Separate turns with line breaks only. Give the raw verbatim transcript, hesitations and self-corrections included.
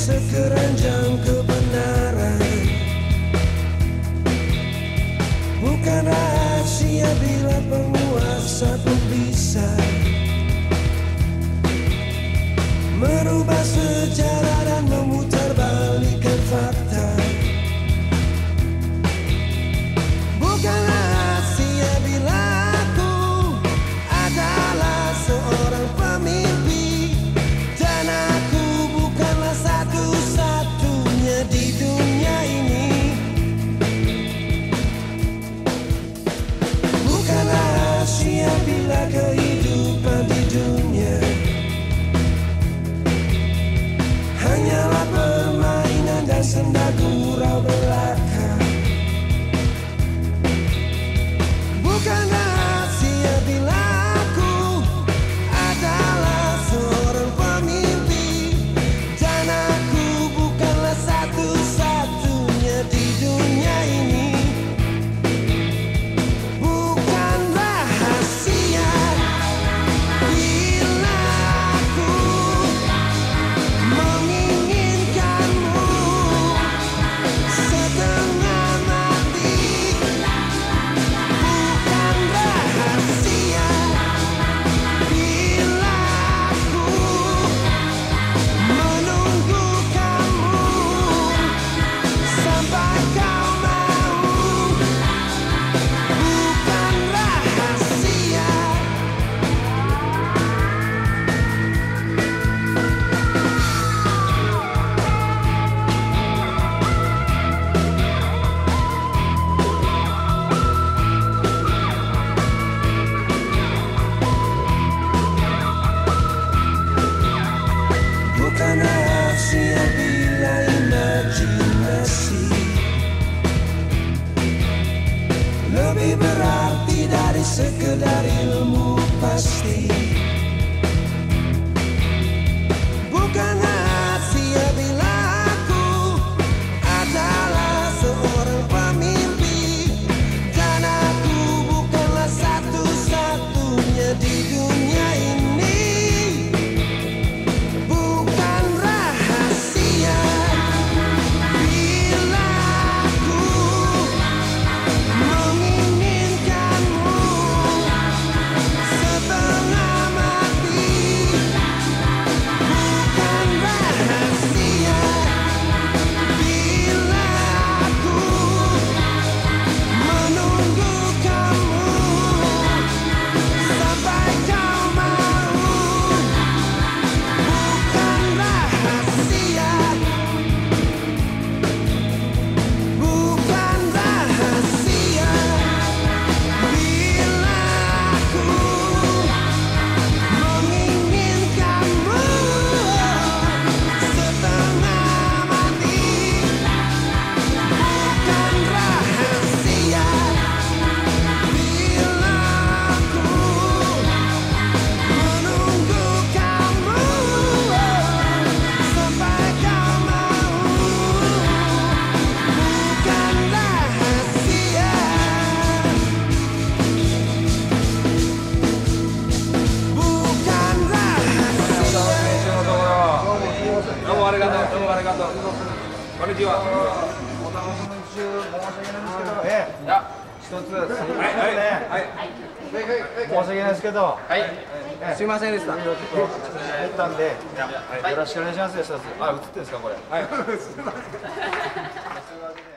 sekeranjang kebenaran. Bukan rahasia bila penguasa pun bisa merubah sejarah dan memutarbalikkan fakta. Bukan rahasia bila aku adalah seorang pemimpi, dan aku bukanlah satu-satunya di dunia ini. Bukan rahasia bila kehidupan di dunia hanyalah permainan dan senda gurau belaka. Bukan rahasia bila aku adalah seorang pemimpi, dan aku bukanlah satu-satunya di dunia ini. Bukan rahasia bila aku menginginkanmu setengah mati. Bukan rahasia bila aku menunggu kamu sampai kau mau. Bukan rahasia. Bukan rahasia bila imajinasi lebih berarti dari sekedar ilmu pasti. Bukan rahasia bila aku adalah seorang pemimpi, dan aku bukanlah satu-satunya di dunia ini. Bukan rahasia bila aku menginginkanmu setengah mati. Bukan rahasia bila aku menunggu kamu sampai kau mau. Bukan rahasia. Bukan rahasia bila aku menginginkanmu setengah mati. Bukan rahasia bila aku menunggu kamu sampai kau mau. Bukan rahasia. Bukan rahasia.
どうもありがとう、どうもありがとう。こんにちは。
お楽しみ中申し訳ないんですけど、ええ、
いや、
一つすいません
はい、
ね、
はい、
申し訳ないですけど、
はい、
ええ
すいませんでした。
いろいろちょっと入ったんで、よろしくお願いしますよ、一つ。あ、映ってるんですかこれ。
はい。
すいません。というわけで